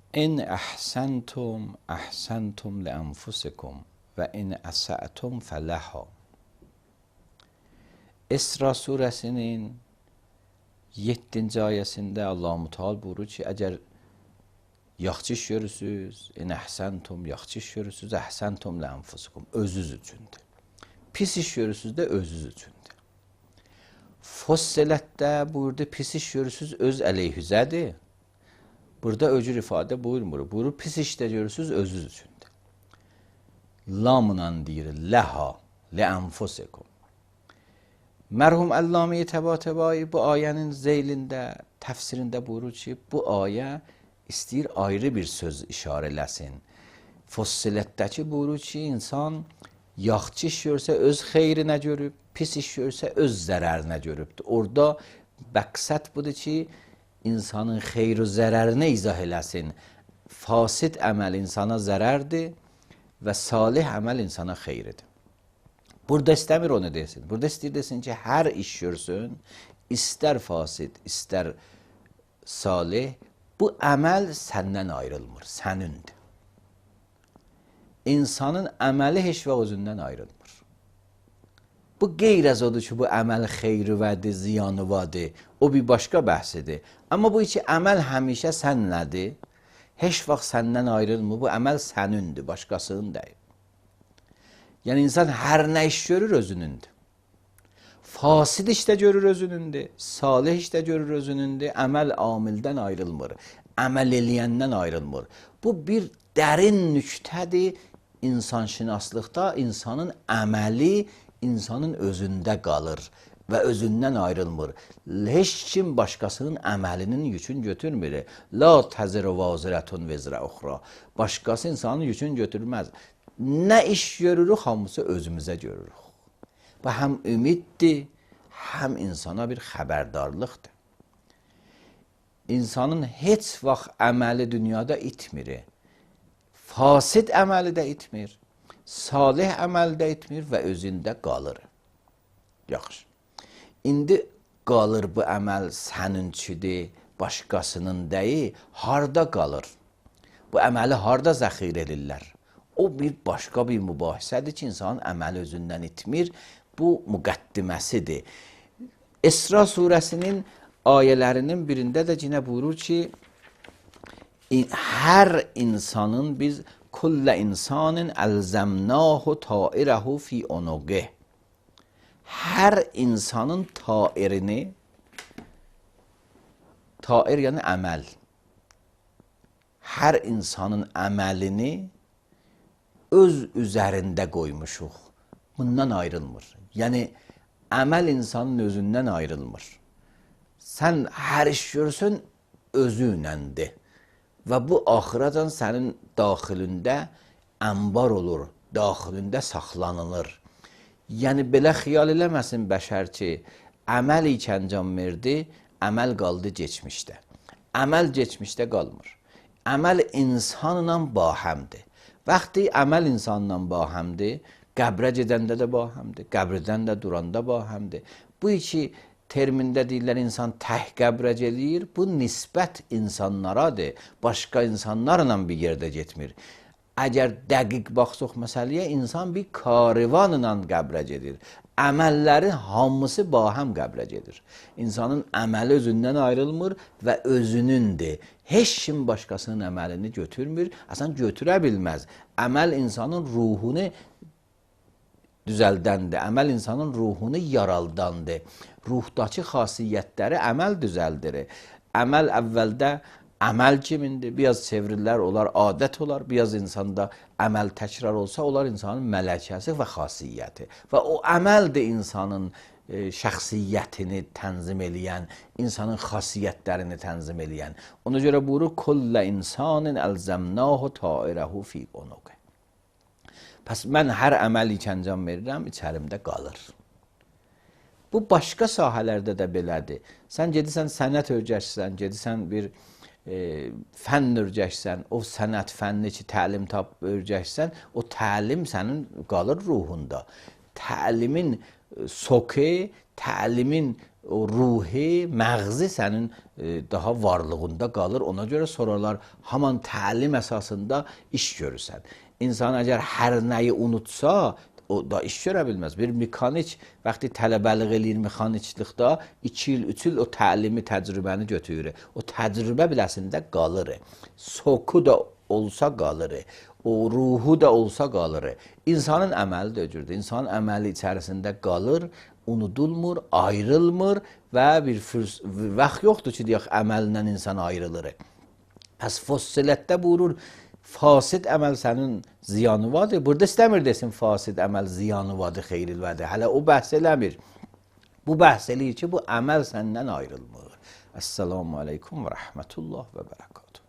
ان احسنتم احسنتم لانفسکم ve in esa'tum feleha. İsra suresinin 7-ci ayəsində Allah-u Teala buyurur ki, əgər yaxşı iş görürsünüz, in əhsəntum, yaxşı iş görürsünüz, əhsəntum ləanfusukum, özünüz üçündür. Pis iş görürsünüz də özünüz üçündür. Fossilətdə buyurdu, pis iş görürsünüz, öz əleyhüzədir. Burada öcür ifadə buyurmur. Buyurur, pis işdə görürsünüz, özünüz üçündür. Lamla deyir, ləha, ləanfusikum. Mərhum Əlləmi Təbatəbai bu ayənin zeylində, təfsirində buyurur ki, bu ayə istəyir ayrı bir söz işarə eləsin. Fossilətdəki buyurur ki, insan yaxşı iş görsə öz xeyrinə görüb, pis iş görsə öz zərərinə görübdür. Orada məqsəd budur ki, insanın xeyr və zərərini izah eləsin. Fasid əməl insana zərərdir və salih əməl insana xeyridir. Burada istəmir onu desin. Burada istəyir desin ki, hər iş görsün, istər fasid, istər salih, bu əməl səndən ayrılmır, sənindir. İnsanın əməli heç və özündən ayrılmır. Bu qeyr-əz odur ki, bu əməl xeyri vədir, ziyanı vadır, o bir başqa bəhsidir. Amma bu iki əməl həmişə sənlədir, heç vaxt səndən ayrılmır, bu əməl sənindir, başqasının deyil. Yəni, insan hər nə iş görür özünündür. Fasid işdə görür özünündür, salih işdə görür özünündür, əməl amildən ayrılmır, əməl eləyəndən ayrılmır. Bu bir dərin nüktədir insanşünaslıqda, insanın əməli insanın özündə qalır və özündən ayrılmır. Heç kim başqasının əməlinin yükünü götürmür. La təzir vazirətun vezrə uxra. Başqası insanın yükünü götürməz. Nə iş görürük, hamısı özümüzə görürük. Bu həm ümiddir, həm insana bir xəbərdarlıqdır. İnsanın heç vaxt əməli dünyada itmir. Fasid əməli də itmir, salih əməli də itmir və özündə qalır. Yaxşı. İndi qalır bu əməl səninkidir, başqasının deyil, harda qalır? Bu əməli harda zəxir edirlər? O bir başqa bir mübahisədir ki, insanın əməli özündən itmir. Bu müqəddiməsidir. İsra surəsinin ayələrinin birində də yine buyurur ki, hər insanın biz kullə insanın əlzəmnahu tairəhu fi onuqih. Hər insanın tairini, tair yəni əməl, hər insanın əməlini öz üzərində qoymuşuq. Bundan ayrılmır. Yəni, əməl insanın özündən ayrılmır. Sən hər iş görsən, özünəndir. Və bu axıracan sənin daxilində ənbar olur, daxilində saxlanılır. Yəni, belə xiyal eləməsin bəşər ki, əməl ikən can verdi, əməl qaldı geçmişdə. Əməl geçmişdə qalmır. Əməl insanla bahəmdir. Vaxtı əməl insanla bahəmdir, qəbrə gedəndə də bahəmdir, qəbrdən də duranda bahəmdir. Bu iki termində deyirlər, insan təh qəbrə gedir, bu nisbət insanlaradır, başqa insanlarla bir yerdə getmir. Əgər dəqiq baxsaq məsələyə, insan bir karivanla qəbrə gedir. Əməllərin hamısı bahəm qəbrə gedir. İnsanın əməli özündən ayrılmır və özünündür. Heç kim başqasının əməlini götürmür, əsən götürə bilməz. Əməl insanın ruhunu düzəldəndir, əməl insanın ruhunu yaraldandır. Ruhdakı xasiyyətləri əməl düzəldir. Əməl əvvəldə əməl kimindir? Biraz çevrillər, onlar adət olar. Biraz insanda əməl təkrar olsa, onlar insanın mələkəsi və xasiyyəti. Və o əməldir insanın şəxsiyyətini tənzim eləyən, insanın xasiyyətlərini tənzim eləyən. Ona görə buyurur, kullə insanın əlzəmnahu tairəhu fi onuqə. Pəs mən hər əməl ikən can verirəm, içərimdə qalır. Bu başqa sahələrdə də belədir. Sən gedirsən sənət öyrəşsən, gedirsən bir fənn öyrəşsən, o sənət fənni ki, təlim tapıb öyrəşsən, o təlim sənin qalır ruhunda. Təlimin soku, təlimin o ruhi, məğzi sənin daha varlığında qalır. Ona görə sonralar haman təlim əsasında iş görürsən. İnsan əgər hər nəyi unutsa, o da iş görə bilməz. Bir mekanik vaxtı tələbəlik eləyir mexaniklikdə 2 il, 3 il o təlimi, təcrübəni götürür. O təcrübə biləsində qalır. Soku da olsa qalır. O ruhu da olsa qalır. İnsanın əməli də öcürdür. İnsanın əməli içərisində qalır, unudulmur, ayrılmır və bir vaxt yoxdur ki, deyək, əməlindən insan ayrılır. Pəs Fussilətdə buyurur, fasid əməl sənin ziyanı vardır. Burada istəmir desin fasid əməl ziyanı vardır, xeyril vardır. Hələ o bəhs eləmir. Bu bəhs eləyir ki, bu əməl səndən ayrılmır. Əssalamu aleykum və rəhmətullah və bərəkatuhu.